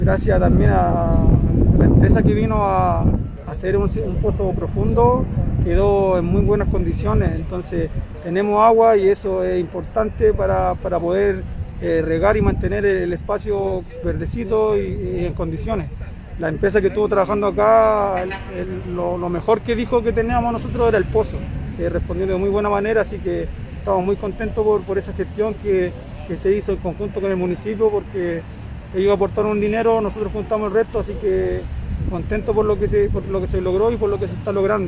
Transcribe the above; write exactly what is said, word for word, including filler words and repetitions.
Gracias también a la empresa que vino a hacer un, un pozo profundo, quedó en muy buenas condiciones, entonces tenemos agua y eso es importante para, para poder eh, regar y mantener el espacio verdecito y, y en condiciones. La empresa que estuvo trabajando acá, el, el, lo, lo mejor que dijo que teníamos nosotros era el pozo, eh, respondiendo de muy buena manera, así que estamos muy contentos por, por esa gestión que, que se hizo en conjunto con el municipio, porque ellos aportaron un dinero, nosotros juntamos el resto, así que contento por lo que se, por lo que se logró y por lo que se está logrando.